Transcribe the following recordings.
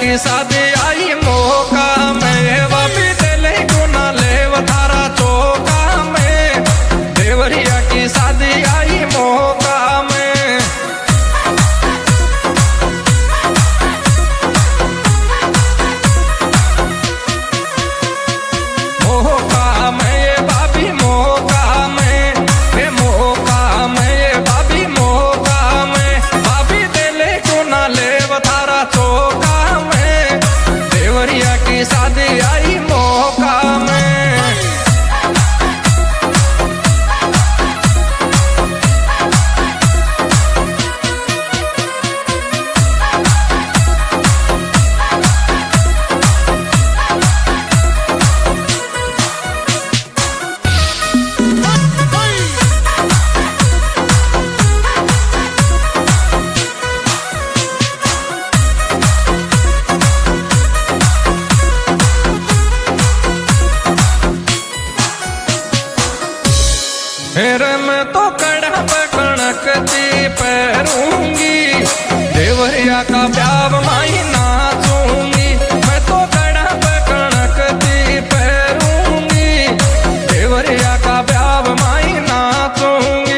की शादी आई मौका में, बाबी दिले गुना ले थारा चौका में। देवरिया की शादी आई मौका में, मौका में ये बाबी मौका में, ये मौका में ये बाबी मौका में। बाबी दिले गुना ले थारा चौका में। देवरिया की शादी आई मौका में। फिर मैं तो कड़ा कणक दी पैरूंगी, देवरिया का प्यार माई नाचूंगी। मैं तो कड़ा कणक दी पैरूंगी, देवरिया का प्यार माई नाचूंगी।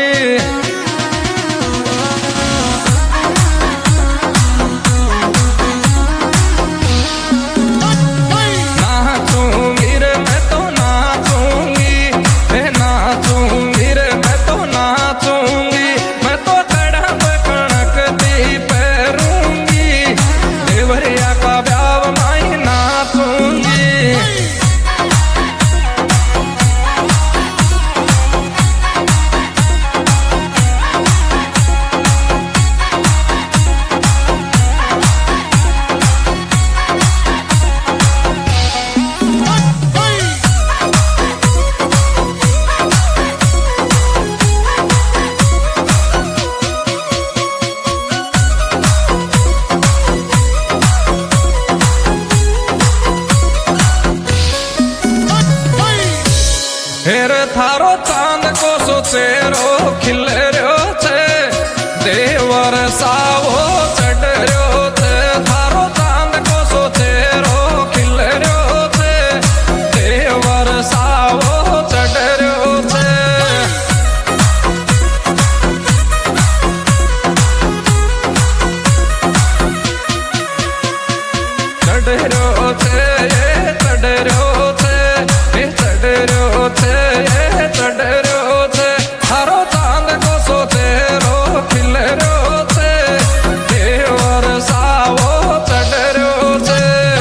नाचूंगी रे मैं तो नाचूंगी, नाचूंगी रे मैं तो नाचूंगी। मैं तो कड़क कणक दी पैरूंगी, देवरिया का ब्याव माई नाचूंगी। फिर थारो चांद को सोचेरो खिल रो छे, देवर सावो चढ़ रो छे। थारो चांद को सोचेरो खिल रो छे, देवर सावो चढ़ रो छे। चढ़ रो छे ये चढ़ रो छे, ये चढ़ रो छे ये चढ़ रो छे। थारो चांद को सोचे रो खिल रो छे, देवर सावो चढ़ रो छे।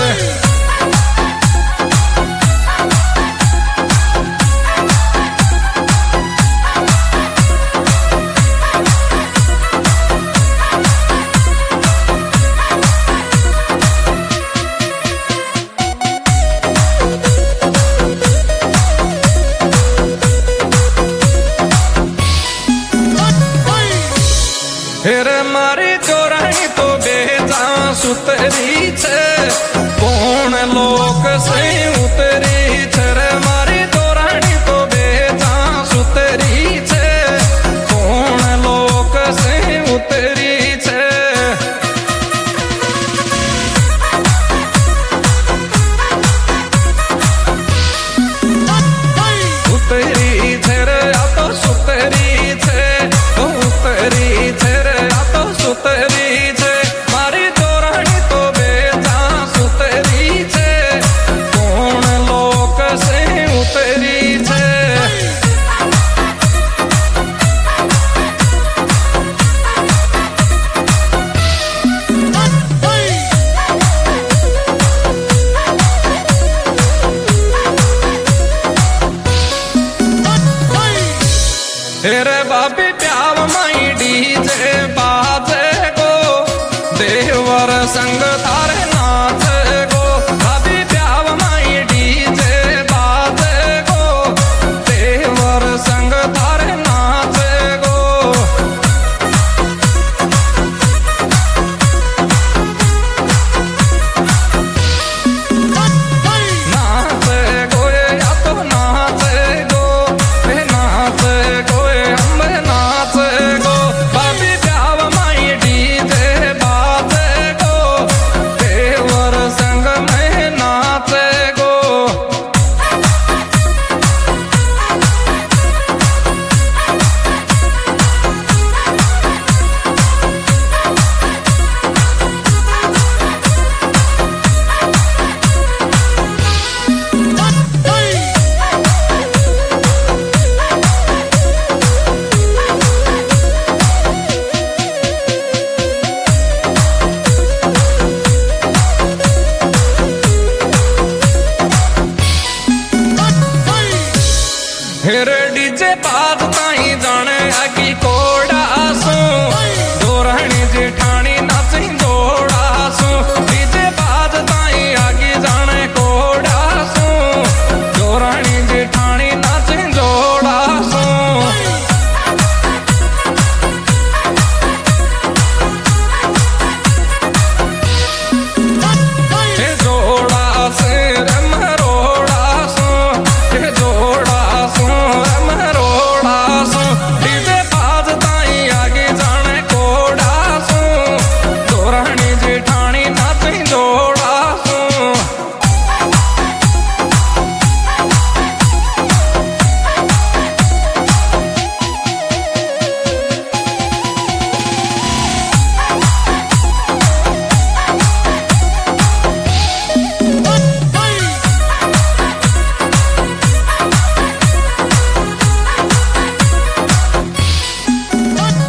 फिर मारी चोराई तो बेजा सुतरी छे, कौन लोक से उतरी छे रे। मारी चोराई तो बेजा सुतरी छे, कौन लोक से उतरी छे। उतरी छे रे आ तो सुतरी छे, उतरी छे रे आ तो सुतरी छे। मारी चोराई तो बेजा सुतरी छे, कौन लोक से उतरी छे। तेरे बाबी